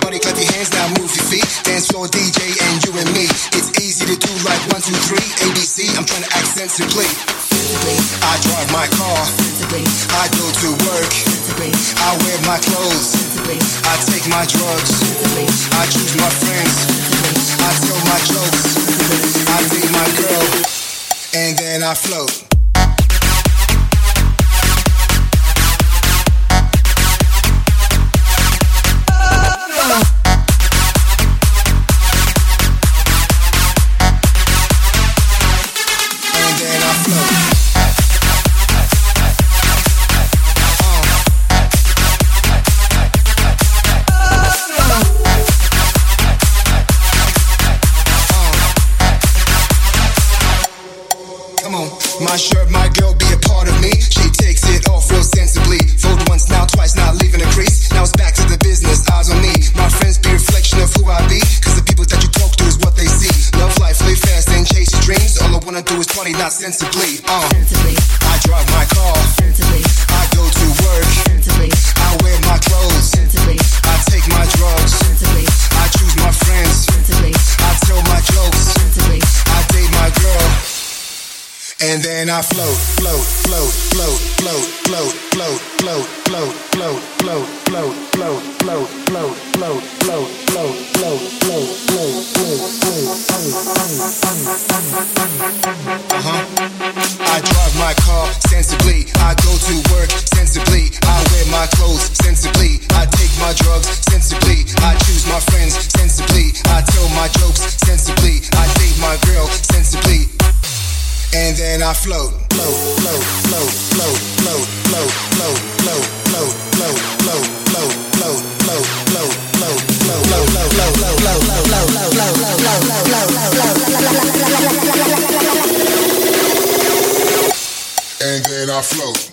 Party, clap your hands, now move your feet. Dance floor DJ and you and me. It's easy to do like 1, 2, 3, ABC. I'm trying to act sensibly. I drive my car. I go to work. I wear my clothes. I take my drugs. I choose my friends. I tell my jokes. I date my girl. And then I float. My shirt, my girl, be a part of me. She takes it off real sensibly. Fold once, now twice, not leaving a crease. Now it's back to the business, eyes on me. My friends be a reflection of who I be. Cause the people that you talk to is what they see. Love life, live fast and chase your dreams. All I wanna do is party, not sensibly. I drive my car. I go to work. I wear my clothes. I take my drugs. I choose my friends. I tell my jokes. I date my girl. And then I float, float, float, float, float, float, float, float, float, float, float, float, float, float, float, float, float, float, float, float. I drive my car sensibly. I go to work sensibly. I wear my clothes sensibly. I take my drugs sensibly. I choose my friends sensibly. I tell my jokes sensibly. I date my girl sensibly. And then I float, float, float, float, float, float, float, float, float, float, float, float, float, float, float, float, float, float, float, and then I float.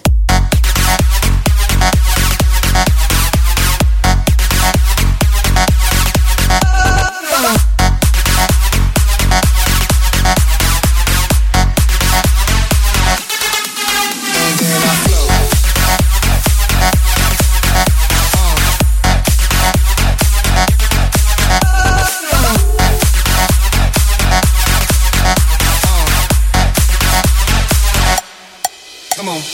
Come on.